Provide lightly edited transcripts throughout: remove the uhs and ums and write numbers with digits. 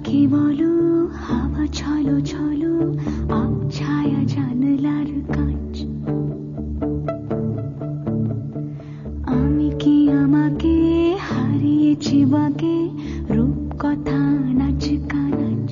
পাখি বলো, হাওয়া ছলো ছলো, ছায়া জানলার কাঁচ। আমি কি আমাকে হারিয়েছি বাকে, রূপ কথা নাচ কানাচ।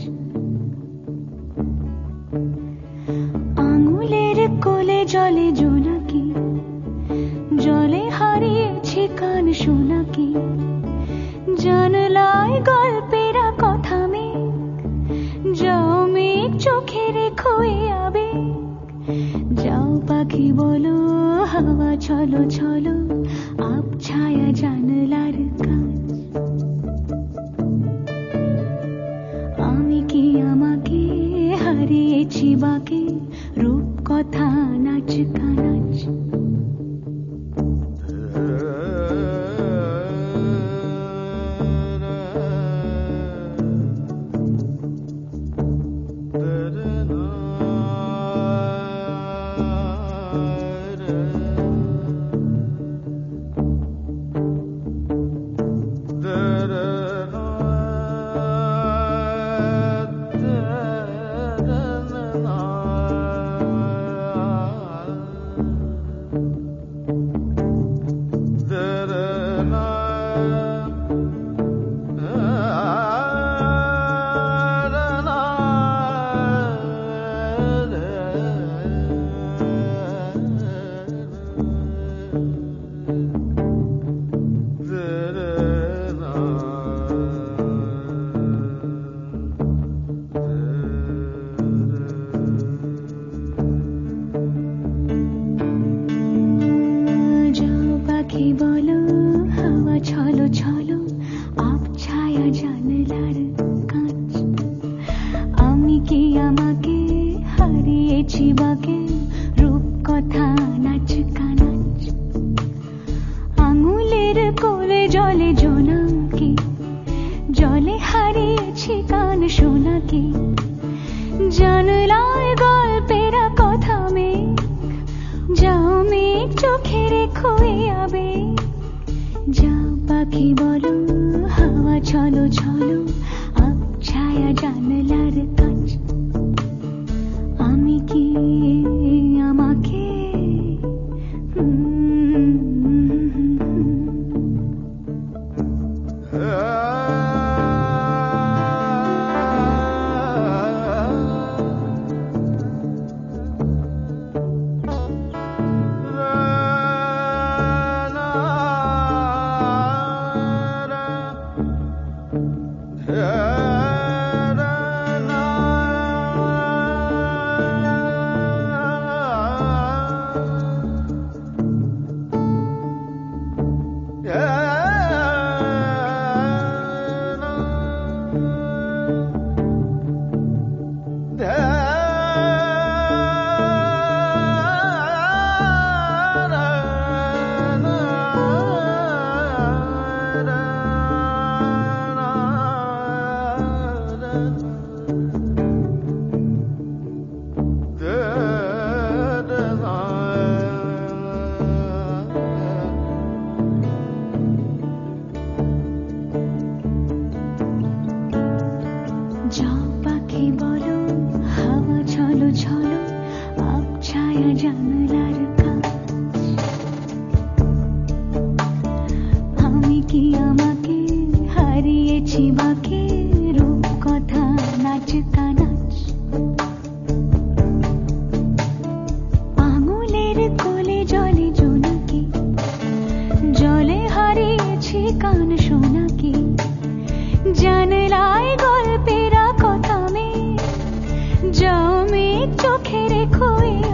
আঙুলের কোলে জলে জোনাকি, জলে হারিয়েছি কান শোনাকি। জানলায় গল্পেরা কথা মেঘ, যাও মেঘ চোখে রেখো এ আবেগ। যাও পাখি বলো, হাওয়া ছলো ছলো, ছায়া জানলার কাঁচ। আমি কি আমাকে হারিয়েছি বাকে, রূপ কথা নাচ কানাচ। বলো, হাওয়া ছলো ছলো, ছায়া জানলার কাঁচ। আমি কি আমাকে হারিয়েছি বাকে, রূপ কথা নাচ কানাচ। আঙুলের কোলে জলে জোনাকি, জলে হারিয়েছি কান শোনাকি। জানলায় গল্পেরা কথা মেঘ, যাও মেঘ চোখে রেখো এ আবেগ। যাও পাখি বলো, হাওয়া ছলো ছলো, ছায়া জানলার কাঁচ। আমি কি আমাকে জানলার কাঁচ। আমি কি আমাকে হারিয়েছি বাকে, রূপ কথা নাচ কানাচ। আঙুলের কোলে জলে জোনাকি, জলে হারিয়েছি কান শোনাকি। জানলায় গল্পেরা কথা মেঘ, যাও মেঘ চোখে রেখো এ